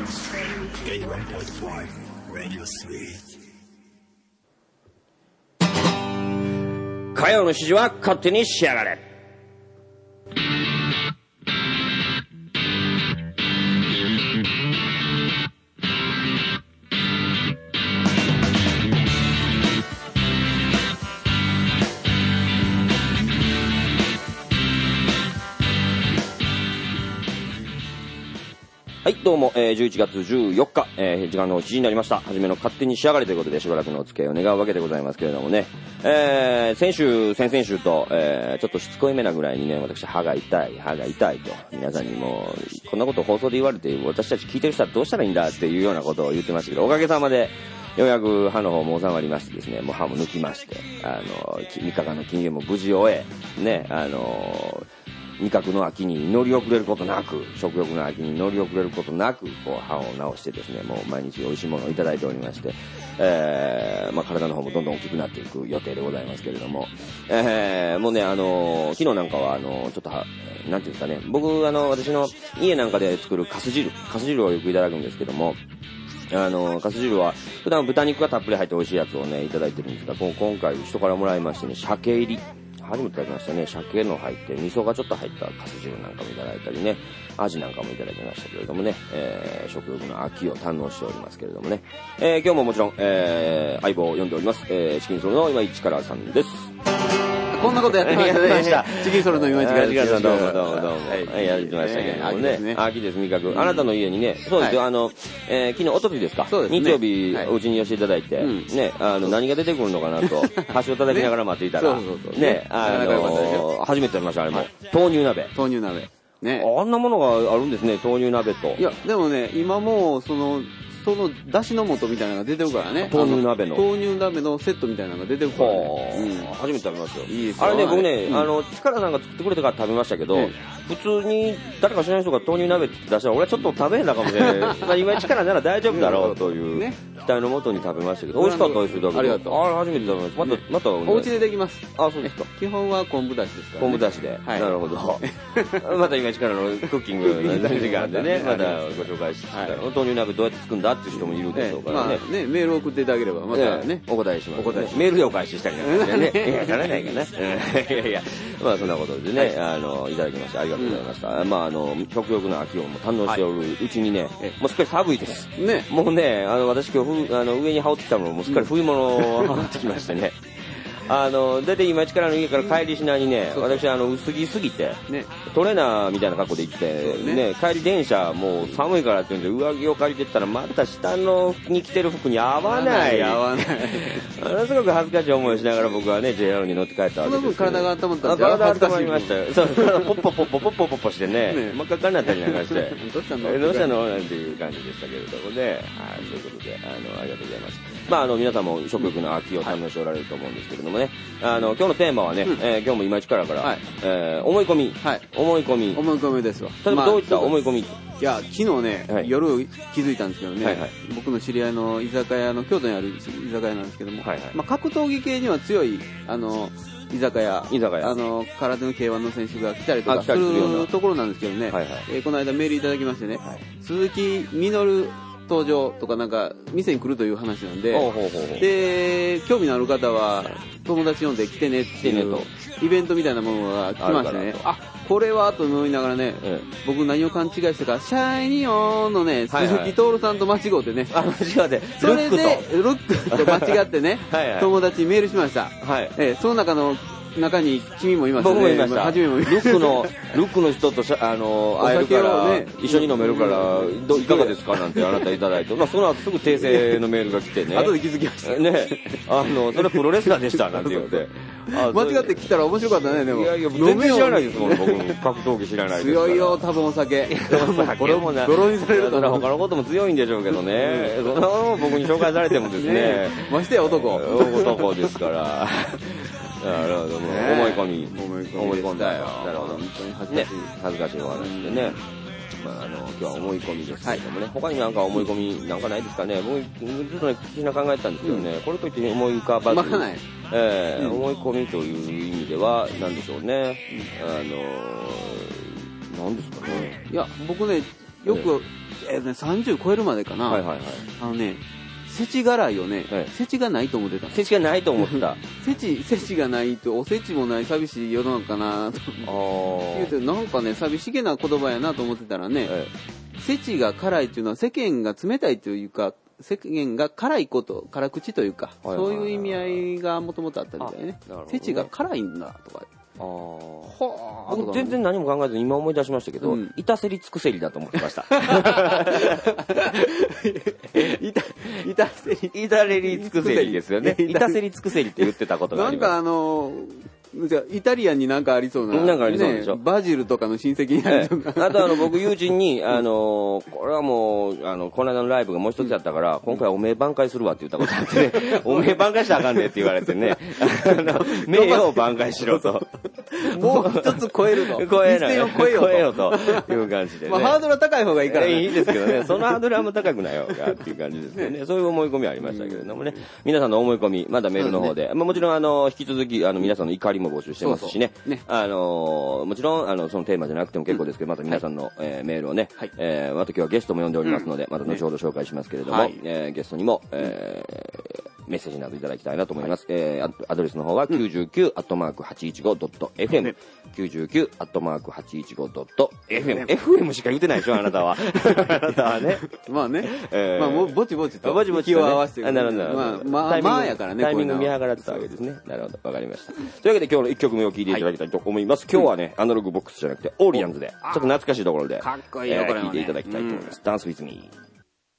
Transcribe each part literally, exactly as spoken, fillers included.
火曜の指示は勝手に仕上がれ。はい、どうも、えー、じゅういちがつじゅうよっか、えー、時間のしちじになりました。はじめの勝手に仕上がれということで、しばらくのお付き合いを願うわけでございますけれどもね。えー、先週、先々週と、えー、ちょっとしつこいめなぐらいにね、私、歯が痛い、歯が痛いと、皆さんにも、こんなこと放送で言われて、私たち聞いてる人はどうしたらいいんだっていうようなことを言ってましたけど、おかげさまで、ようやく歯の方も収まりましてですね、もう歯も抜きまして、あの、みっかかんの禁煙も無事終え、ね、あの、味覚の秋に乗り遅れることなく、食欲の秋に乗り遅れることなく、こう歯を直してですね、もう毎日美味しいものをいただいておりまして、えー、まあ体の方もどんどん大きくなっていく予定でございますけれども、えー、もうね、あの、昨日なんかは、あの、ちょっとは、なんていうんですかね、僕、あの、私の家なんかで作るカス汁、カス汁をよくいただくんですけども、あの、カス汁は、普段豚肉がたっぷり入って美味しいやつをね、いただいてるんですが、今回人からもらいましてね、鮭入り。初めていただきましたね。鮭の入って、味噌がちょっと入ったカス汁なんかもいただいたりね、アジなんかもいただきましたけれどもね、えー、食欲の秋を堪能しておりますけれどもね。えー、今日ももちろん、えー、相棒を読んでおります。えー、チキンソルの今市からさんです。 こんなことやってましたね。チキンソルの今市からです。 どうもどうもどうも。はい、やってましたけどもね。秋です、味覚。あなたの家にね、そうですよ、あの、えー、昨日、おとといですか。そうですね。日曜日、お家に寄せていただいて、ね、あの、何が出てくるのかなと、箸を叩きながら待っていたら、ね、あの、初めて食べました、あれも。豆乳鍋。 豆乳鍋。ね。 あんなものがあるんですね、豆乳鍋と。 いや、でもね、今もう、その、その出汁の素みたいなのが出てるからね。 豆乳鍋の豆乳鍋のセットみたいなのが出てるからね。 うん、初めて食べましたよ。 いいですよ。 あれね、僕ね、うん、あの、力さんが作ってくれてから食べましたけど、ね、普通に誰か知らない人が豆乳鍋って出したら、俺はちょっと食べへんなかもしれない。まあ今力なら大丈夫だろうという、期待のもとに食べましたけど、美味しかったですよ。 ありがとう。 あれ初めて食べました。また、ね、また、 お家でできます。 あ、そうですか。 基本は昆布だしですから、ね。 昆布だしで。はい。なるほど。また今力のクッキングの時間でね、またご紹介して、豆乳鍋どうやって作るんだっていう人もいるでしょうからね。 まあね、メールを送っていただければ、またね、 お答えします。お答えします。メールでお返ししたりなんかしてね。いや、ならないかな。いやいや、まあそんなことでね、あの、いただきましてありがとうございました。まああの、食欲の秋をも堪能しておるうちにね、もうすっかり寒いです。ね。もうね、あの、私今日、あの、上に羽織ってきたものもすっかり冬物を羽織ってきましてね。あの、だいたい今市からの家から帰りしなにね、私あの、薄着すぎて、ね、トレーナーみたいな格好で行って、ね、ね、帰り電車もう寒いからって言うんで、上着を借りてったら、また下のに着てる服に合わない。 合わない。 ものすごく恥ずかしい思いをしながら僕はね、ジェイアール に乗って帰ったわけです。 その分体が温まったんで、 体温まりましたよ。そう、ポッポポッポポッポポッポしてね、ね、真っ赤っかになったりなんかして、 どうしたのどうしたのなんていう感じでしたけれどもね、はい、そういうことで、あの、ありがとうございます。まあ、あの、皆さんも食欲の秋を堪能しておられると思うんですけれどもね、あの、今日のテーマはね、うん、えー、今日も今市からから、はい、えー、思い込み、はい、思い込み、 思い込みですわ。 例えばどういった思い込み、まあ、いや、昨日ね、はい、夜気づいたんですけどね、はいはい、僕の知り合いの居酒屋の、京都にある居酒屋なんですけども、はいはい、まあ、格闘技系には強い、あの、居酒屋、居酒屋あの、空手の ケーワン の選手が来たりとかするところなんですけどね、はいはい、えー、この間メールいただきましてね、はい、鈴木みのる登場とかなんか店に来るという話なんで、ほうほうほうほう、で興味のある方は友達呼んで来てねっていうイベントみたいなものが来ましてね、あ、これはと思いながらね、ええ、僕何を勘違いしたか、シャイニオンのね、はいはい、鈴木徹さんと間違ってね、 あ、間違って、 それでルックと間違ってねはい、はい、友達にメールしました、はい、ええ、その中の中に君もいましたね。 僕もいました。 初めもルックのルックの人とあの会えるから、ね、一緒に飲めるからどいかがですかなんてあなたいただいて、まあその後すぐ訂正のメールが来てね。 後で気づきました。 ね、あのそれプロレスラーでしたなんて言って。 間違って来たら面白かったね。でもいやいや全然知らないですもん。僕格闘技知らないですから。 強いよ多分お酒。 これもな。 ドロにされると他のことも強いんでしょうけどね。そんなの僕に紹介されてもですね。 ましてや男。 男ですから。なるほど、もう思い込み、思い込んだよ。なるほど、本当に恥ずかしい、恥ずかしいお話でね。まあ、あの、今日は思い込みですけどもね、他になんか思い込みなんかないですかね。僕、ずっとね、聞きな考えたんですけどね、これといって思い浮かばず、えー、思い込みという意味では、なんでしょうね。あの、なんですかね。 いや、僕ね、よく、 えーね、さんじゅう超えるまでかな。はいはいはい。あのね、せちがらいをね、はい、せちがないと思ってた。 せちがないと思ってた。 せち、せちがないと、おせちもない寂しい世の中かなと。言うて、なんかね、寂しげな言葉やなと思ってたらね、はい、せちが辛いっていうのは世間が冷たいというか、世間が辛いこと、辛口というか、はいはいはいはい、そういう意味合いがもともとあったみたいね。せちが辛いんだとか。ああ、僕全然何も考えずに今思い出しましたけど、うん、いたせりつくせりだと思ってました。いた、いたせり、いたれりつくせりですよね。いたせりつくせりって言ってたことがあります。 なんかあのー、じゃイタリアンになんかありそうな。 なんかありそうでしょ。 ね、バジルとかの親戚にありそうな。 ええ、あとあの、僕友人に、あのー、これはもう、あの、この間のライブがもう一つやったから、うん、今回おめえ挽回するわって言ったことあってね、おめえ挽回したらあかんねって言われてね、あの、名誉を挽回しろと。 もう一つ超えるの。 超える。 一線を超えようと。 超えようという感じでね。 まあ、ハードルは高い方がいいからね。 いいですけどね、そのハードルはもう高くない方がっていう感じですけどね。そういう思い込みはありましたけれどもね。皆さんの思い込み、まだメールの方で、まあもちろんあの、引き続き、あの、皆さんの怒りも募集してますしね。ね、あのー、もちろんあのそのテーマじゃなくても結構ですけど、また皆さんの、はい、えー、メールをね、はい、えー、また今日はゲストも呼んでおりますので、うん、また後ほど紹介しますけれども、はい、えー、ゲストにも、えー、メッセージなどいただきたいなと思います。はい、えー、アドレスの方は きゅうじゅうきゅうアットマークはちいちごドットエフエム、きゅうじゅうきゅうアットマークはちいちごドットエフエム、エフエム しか言ってないでしょあなたは。あなたはね。 まあね、えー、まあぼちぼちとぼちぼち気を合わせて、 ね、なるほどなるほど。 まあまあまあやからね、 タイミング見計らってたわけですね。なるほど、わかりました。というわけで今日のいっきょくめを聴いていただきたいと思います。はい、今日はね、アナログボックスじゃなくてオーリアンズで、ちょっと懐かしいところで、 かっこいいよ、これ聴いていただきたいと思います。ダンスウィズミー。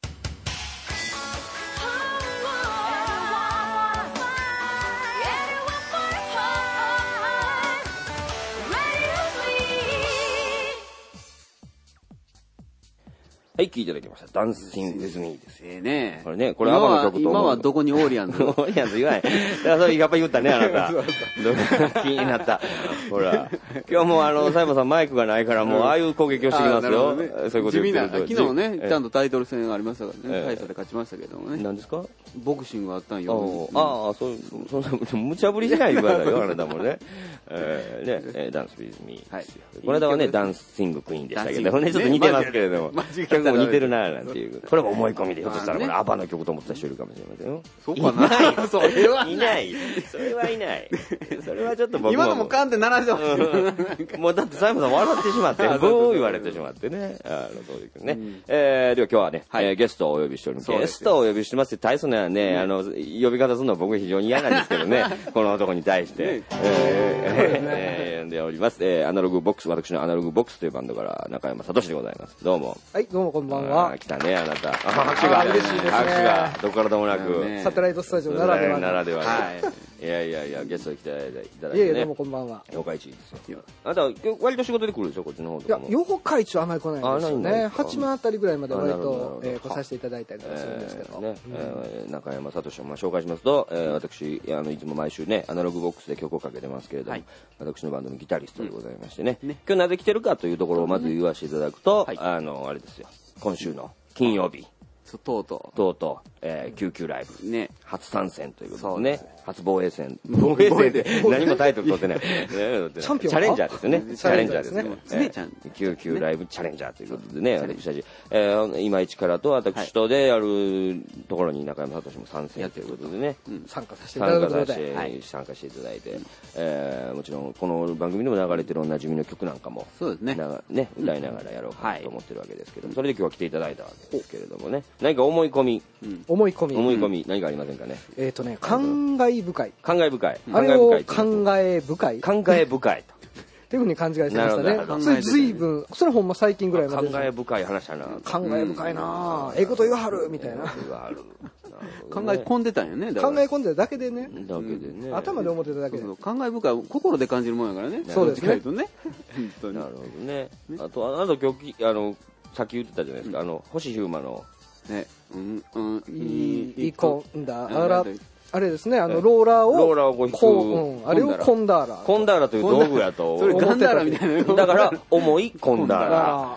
はい、聞いていただきました。ダンシング・ウィズ・ミーです。 ええね。 これね、これアバの曲と今はどこにオーリアンズオーリアンズ言わない。だからそれやっぱり言ったね、あなた。気になった。ほら。今日もあの、サイモンさんマイクがないから、もうああいう攻撃をしてきますよ。 ね、そういうこと言ってると。昨日ね、ちゃんとタイトル戦がありましたからね。大差で勝ちましたけどもね。 何ですか？ ボクシングがあったんよ。 ああ、そう、そんな、無茶ぶりしないでくださいよ、あなたもね。えー、ね、ダンス・ウィズ・ミー。はい。この間はね、ダンシング・クイーンでしたけどね、ちょっと似てますけれども。曲も似てるな、なんていう。これも思い込みで、ひょっとしたらこれアバの曲と思った人いるかもしれませんよ。 そうかな。 いない。それはいない。それはいない。それはちょっと僕も。 今のもカンって鳴らしてますよ。もうだってサイモンさん笑ってしまって、ブー言われてしまってね。あの、そういうね。えー、では今日はね、はい、ゲストをお呼びしております。ゲストをお呼びしてますって大層なね、あの、呼び方するのは僕非常に嫌なんですけどね。この男に対して。えー、呼んでおります。えー、アナログボックス、私のアナログボックスというバンドから中山聡でございます。どうも。 はい、どうもこんばんは。 来たね、あなた。拍手が。嬉しいですね。拍手が、どこからともなく。 サテライトスタジオならでは。 ならでは。はい。いやいやいや、ゲストに来ていただいて。 いやいや、どうもこんばんは。 八日市ですよ。あなた、割と仕事で来るでしょ、こっちの方とかも。いや、八日市はあんまり来ないんですよね。八幡あたりぐらいまで割と来させていただいたりとかするんですけど。ね、 中山聡を紹介しますと、私、あの、いつも毎週ね、アナログボックスで曲をかけてますけれども、私のバンドのギタリストでございましてね。今日なぜ来てるかというところをまず言わせていただくと、あの、あれですよ。今週の金曜日。 とうとう。とうとう、えー、救急ライブ。 ね。 初参戦ということですね。初防衛戦。防衛戦で何もタイトル取ってない。チャンピオンチャレンジャーですよね。チャレンジャーですね。 ね、ちゃん。 救急ライブチャレンジャーということでね、私たち、えー、今市からと私とでやるところに中山聡も参戦ということでね。 参加させていただくので。 参加していただいて、えー、もちろんこの番組でも流れてるおなじみの曲なんかも、 そうですね。 ね、歌いながらやろうかと思ってるわけですけども、それで今日は来ていただいたわけですけれどもね。何か思い込み。 思い込み。 思い込み、何かありませんかね。 えっとね、感慨深い。 感慨深い。 あれを感慨深い。 感慨深いと。 っていうふうに勘違いしてましたね。それ随分、それほんま最近ぐらいまで。 感慨深い話やな。 感慨深いなええこと言わはるみたいな。 言わはる。 考え込んでたんよね。 考え込んでただけでね。 だけでね。 頭で思ってただけで。 感慨深い、心で感じるもんやからね。 そうですね。 なるほどね。あと、あなた今日、あの、さっき言ってたじゃないですか。あの、星ヒューマの。 ね。うん、うん、 いいこんだら。あれですね、あの、ローラーを。 ローラーをこう引く。あれをコンダーラ。 コンダーラという道具やと。 それガンダーラみたいな。 だから、重いコンダーラ。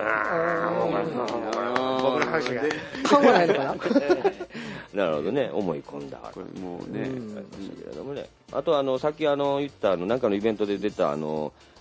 僕の話が。勘はないのかななるほどね、重いコンダーラ。 これもうね、 あと、あの、さっきあの、言った、あの、なんかのイベントで出た、あの、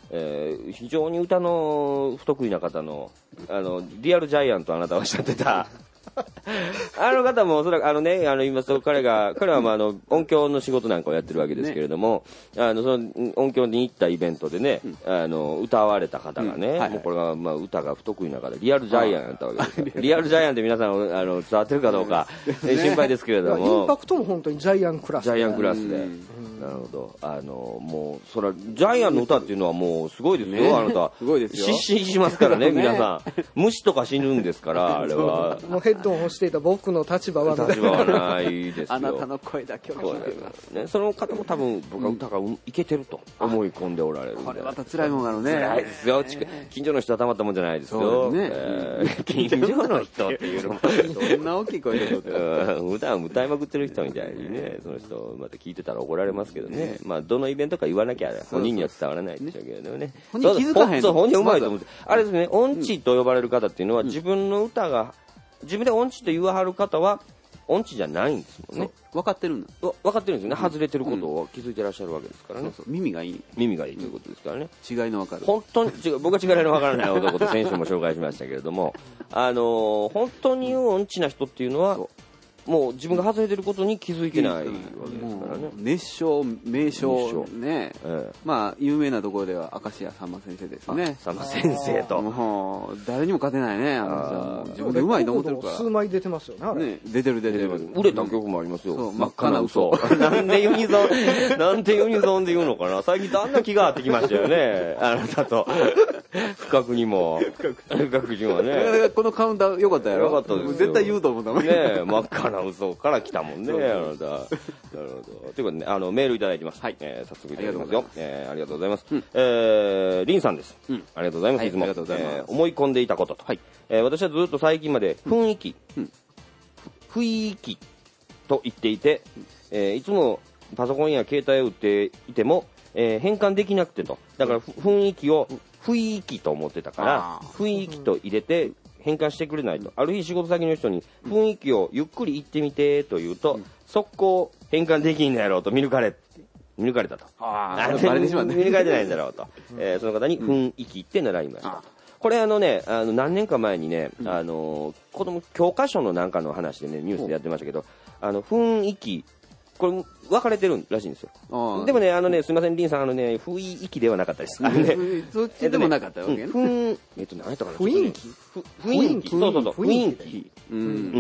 えー、非常に歌の不得意な方の、あの、リアルジャイアンとあなたはおっしゃってた、あの方もおそらく、あのね、あの、言いますと、彼が、彼はまあ、あの、音響の仕事なんかをやってるわけですけれども、ね、あの、その、音響に行ったイベントでね、うん、あの、歌われた方がね、うんはいはい、もうこれが、まあ、歌が不得意な方、リアルジャイアンやったわけですよ。リアルジャイアンって皆さん、あの、伝わってるかどうか、ね、心配ですけれども。 インパクトも本当にジャイアンクラスで。ジャイアンクラスで。なるほど。あの、もう、それは、ジャイアンの歌っていうのはもう、すごいですよ、ね、あなた。 すごいですよ。 失神しますからね、皆さん。虫とか死ぬんですから、あれは。 もうヘッドを欲していた僕の立場は立場はないですよ。 あなたの声だけを聞いてます。 ね、その方も多分、僕は歌がいけてると思い込んでおられる。 これまた辛いもんなのね。 辛いですよ。近所の人はたまったもんじゃないですよ。ねえー、近所の人っていうのも。 そんな大きい声で普段歌いまくってる人みたいにね、その人また聞いてたら怒られますけどね。まあ、どのイベントか言わなきゃ本人には伝わらないでしょうけどね。 本人気づかへん。 そう、本人うまいと思って。あれですね、音痴と呼ばれる方っていうのは、自分の歌が、自分で音痴と言わはる方は、音痴じゃないんですもんね。 分かってるんだ。 分かってるんですよね。外れてることを気づいてらっしゃるわけですからね。 そうそう、耳がいい。 耳がいいということですからね。 違いの分かる。 本当に違う、僕は違いの分からない男と先週も紹介しましたけれども、あのー、本当に音痴な人っていうのは、もう自分が外れてることに気づいてないわけですからね。 熱唱、名唱、ね、ええ、まあ有名なところでは明石家さんま先生ですね。 さんま先生と。 もう誰にも勝てないね。あの人自分でうまいと思ってるから。 数枚出てますよね。あれね、出てる出てる。 売れた曲もありますよ。 真っ赤な嘘。 なんでユニゾン、なんでユニゾンで言うのかな。最近だんだん気が合ってきましたよね。あなたと。不覚にも。不覚にもね。 このカウンター良かったやろ。 良かったですよ。 絶対言うと思ったもんね。真っ赤な嘘から来たもんね。あなた。なるほど。ということでね、あの、メールいただいてます。はい。えー、早速いただきますよ。えー、ありがとうございます。うん、えー、リンさんです。うん。ありがとうございます。いつも。ありがとうございます。えー、思い込んでいたことと。はい。えー、私はずっと最近まで雰囲気、うん、雰囲気と言っていて、えー、いつもパソコンや携帯を打っていても、えー、変換できなくてと。だから雰囲気を雰囲気と思ってたから、雰囲気と入れて、変換してくれないと。ある日仕事先の人に雰囲気をゆっくり言ってみてと言うと、うん、速攻変換できんのやろうと見抜かれ、見抜かれたと。 ああ、バレてしまった。 見抜かれてないんだろうと。うん、えー、その方に雰囲気って習いましたと。うん、これあのね、あの何年か前にね、うん、あの子供教科書のなんかの話でね、ニュースでやってましたけど、あの雰囲気、これ分かれてるらしいんですよ。でもね、あのね、すみません、リンさん、あのね、雰囲気ではなかったです。あのね、 そっちでもなかったわけね。 雰、えっと、何やったかな。 雰囲気雰囲気。そうそうそう、雰囲気。うん。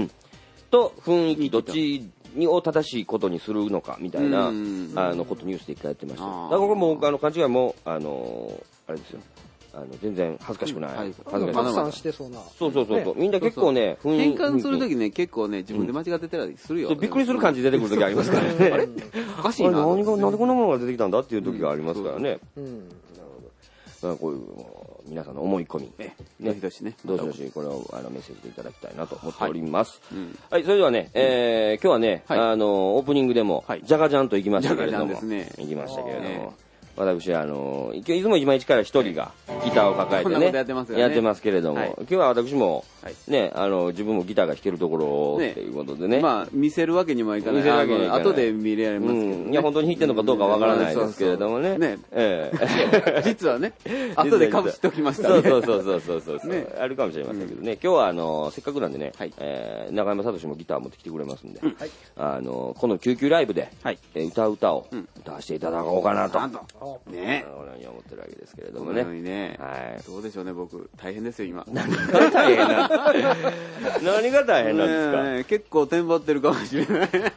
と、雰囲気、どっちを正しいことにするのか、みたいな、あの、ことニュースで一回やってました。だからこれも、あの、勘違いも、あの、あれですよ。あの全然恥ずかしくない。恥ずかしくない。してそうな。 そうそうそうそう。みんな結構ね、 変換するときね、結構ね、自分で間違ってたりするよ。 びっくりする感じ出てくるときありますからね。あれおかしいな。 何が、なんでこんなものが出てきたんだっていうときがありますからね。うん。なるほど。こういう、皆さんの思い込み。 ね。どしどしね。 どしどし、これをあのメッセージでいただきたいなと思っております。はい、それではね、え今日はね、あの、オープニングでも、じゃがじゃんと行きましたけれども。行きましたけれども。私、あの、いつも今一から一人がギターを抱えてね、 やってますよね。 やってますけれども、はい、今日は私も、ね、あの、自分もギターが弾けるところを、ね、っていうことでね。 まあ、見せるわけにもいかない。見せるわけにはいかない。後で見られますけど、ねうん。いや、本当に弾いてるのかどうかわからないですけれどもね。ね。ええ実はね、後でかぶしときましたね。 そうそうそうそうそうそう、ね。あるかもしれませんけどね。今日は、あの、せっかくなんでね、はい、えー、中山聡もギター持ってきてくれますんで、うん、あの、この救急ライブで、はい、えー、歌う歌を歌わせていただこうかなと。 ね。 に思ってるわけですけれどもね。 ねはい。どうでしょうね、僕。大変ですよ、今。 何が大変なん何が大変なんですか、 ね、結構テンパってるかもしれない。い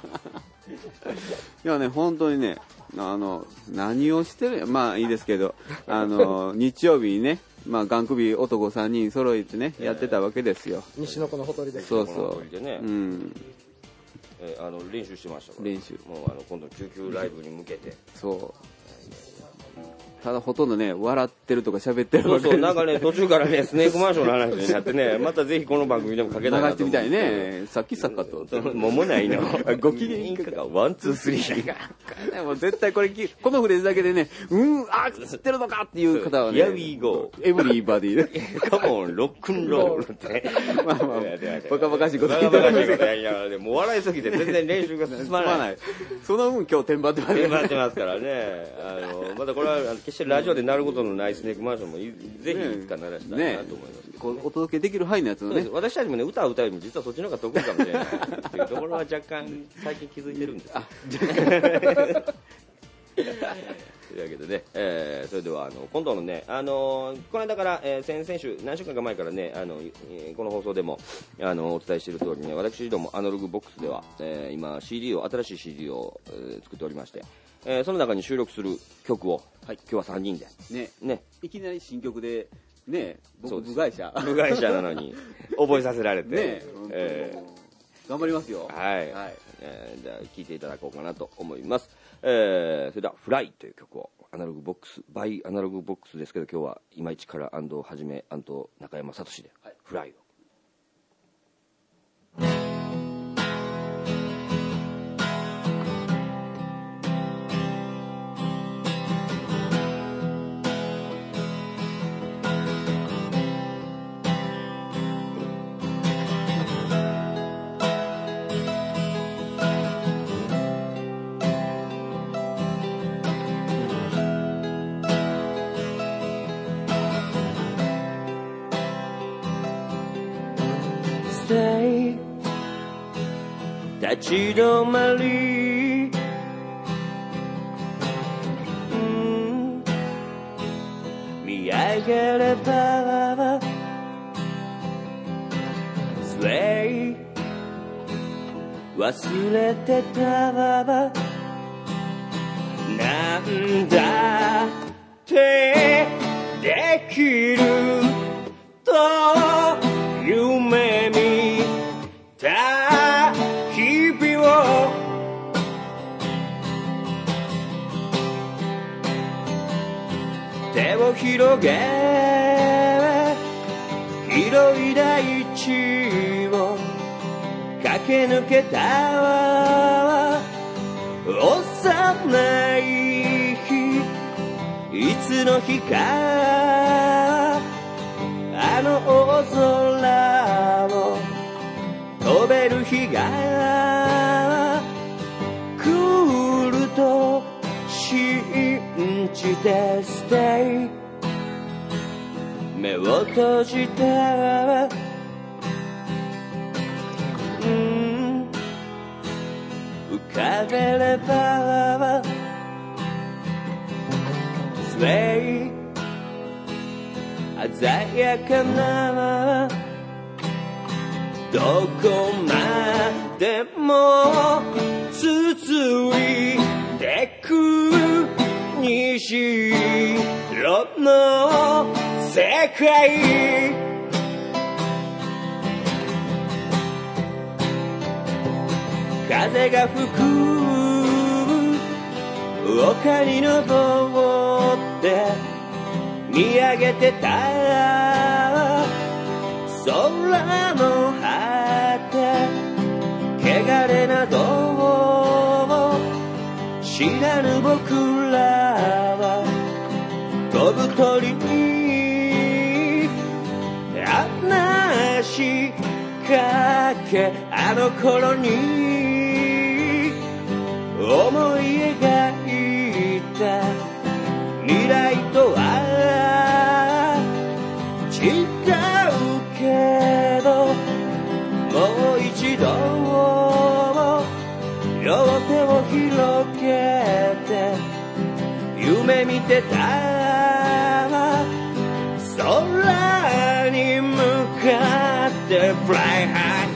やね、本当にね、あの、何をしてるまあいいですけど、あの、日曜日にね、まあ、ガン首男さんにん揃えてね、やってたわけですよ。 西の子のほとりで。 そうそう。 ね、うん。えー、あの練習してましたから。 練習。 もうあの今度救急ライブに向けて。 そう。ただほとんどね、笑っってるとか喋ってるそうそう、なんかね、途中からね、スネークマンションの話になってね、またぜひこの番組でもかけたいなと思って。 流してみたいね。さっきさっかと。 ももないの。ご機嫌いかが、ワン、ツー、スリー。 もう絶対これ、このフレーズだけでね、うん、あ、知ってるのかっていう方はね。 Here we go. エブリーバディ。 カモン、ロックンロールって。 まあまあ、バカバカしいこと言ってバカバカしいことやりながらで、もう笑いすぎて全然練習が進まない。 その分今日テンパってます。 テンパってますからね。あの、またこれは決してラジオでなることのないスネークマンションもぜひいつか鳴らしたいなと思います。 こうお届けできる範囲のやつをね。 私たちもね、歌を歌うよりも実はそっちの方が得意かもしれないっていうところは若干最近気づいてるんです。あ、若干。というわけでね、えー、それではあの今度のね、あのー、この間から、えー、先々週何週間か前からね、あのえー、この放送でもあのお伝えしている通りね、私どもアナログボックスでは、えー、今 シーディー を新しい シーディー を、えー、作っておりまして、えー、その中に収録する曲を、はい、今日はさんにんでね、ね、いきなり新曲でね、僕部外者部外者なのに覚えさせられて、ね、 えー、頑張りますよ。 はい、はい、えー、じゃあ聴いていただこうかなと思います。えー、それではフライという曲をアナログボックスバイアナログボックスですけど、今日は今市からはじめ中山聡で、はい、フライを。立ち止まり、うん、見上げれば Sway 忘れてたなんだってできると夢見た日々を手を広げ広い大地を駆け抜けた幼い日、いつの日かあの大空を飛べる日が来ると信じて Stay 目を閉じて、うん、浮かべれば Sway 鮮やかなどこまでも続いてく虹色の世界、風が吹く丘に登って見上げてた空の果て、汚れなどを知らぬ僕らは飛ぶ鳥に話しかけ、あの頃に思い描いた未来とは違うけど、もう一度両手を広げて夢見てた空に向かって Fly high。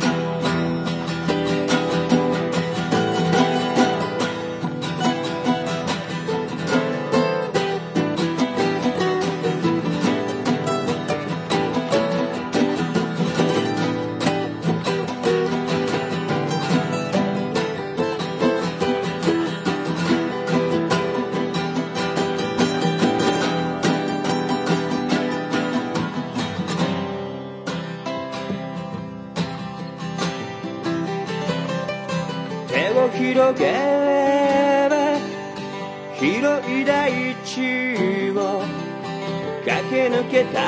を広げれば広い大地を駆け抜けた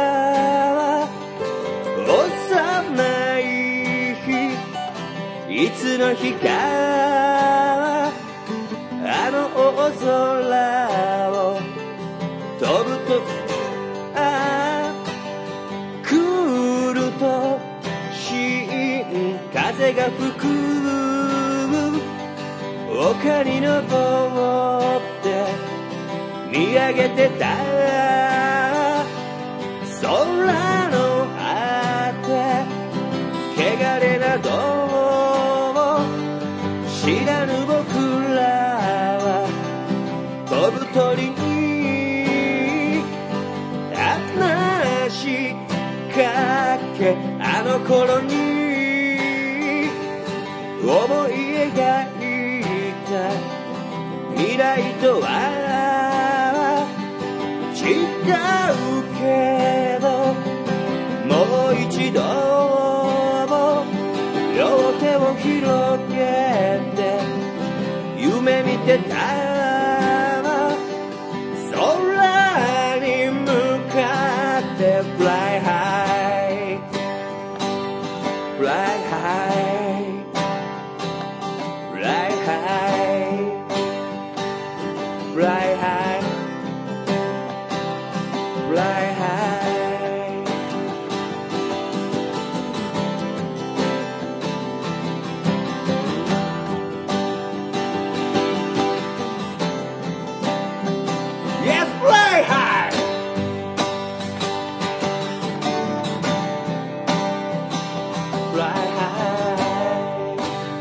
幼い日いつの日かあの大空を飛ぶとああ来ると新風が吹く丘に登って見上げてた空の果て汚れなどを知らぬ僕らは飛ぶ鳥に話しかけあの頃に思い描いた未来とは違うけどもう一度両手を広げて夢見てた空に向かって Fly high Fly high Fly high Fly high Fly high Yes, fly high Fly high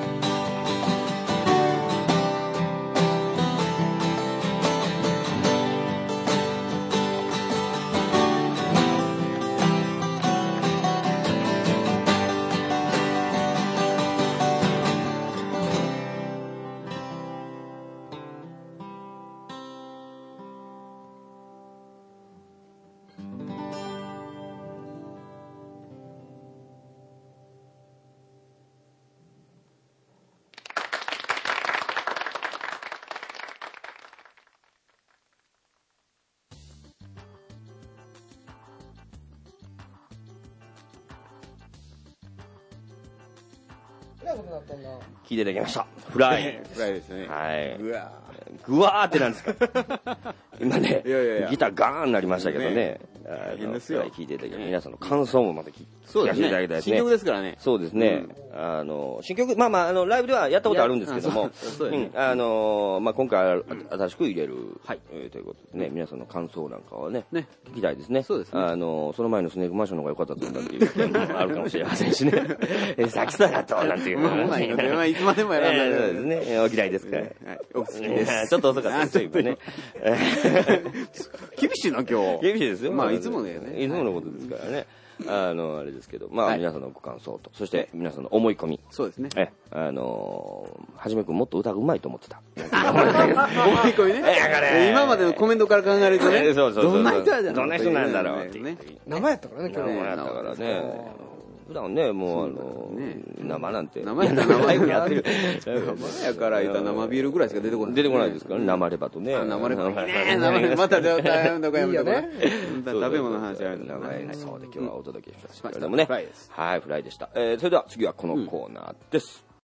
聞いていただきました。フライ。 フライですね。 はい。 うわぐわーってなんですか今ね、いやいやいやギターガーンになりましたけどね。ね大変ですよ。 聞いていただき皆さんの感想もまた聞かせていただきたいですね。 新曲ですからね。 そうですね。うん、あの、新曲、まあまあ、あの、ライブではやったことあるんですけども、うん、あの、まあ今回新しく入れる、はい、えー、ということでね、皆さんの感想なんかはね、ね聞きたいですね。 そうですね。 あの、その前のスネークマンションの方が良かったと思ったっていう意見もあるかもしれませんしね。え、さきさだと、なんていう。 まあ、まあ、いつまでもやらない。 そうですね。お嫌いですから。 お好きです。 ちょっと遅かったです今ね。 厳しいな、今日。 厳しいですよ。 まあ、いつもだよね。 いつものことですからね。あの、あれですけど、まあ、皆さんのご感想と、そして皆さんの思い込み。 そうですね。 え、あの、はじめくんもっと歌がうまいと思ってた。 思い込みね。今までのコメントから考えるとね、どんな人なんだろう。 どんな人なんだろうってね。生やったからね、今日生やったからね。普段ね、もうあの、生なんて。 生やから生やってる。生やから言ったら生ビールぐらいしか出てこない。 出てこないですからね、生レバとね。 生レバね。生レバ。また大変だかやめてね。食べ物の話やめて。 生演奏で今日はお届けしましたけれどもね。はい、フライでした。それでは次はこのコーナーです。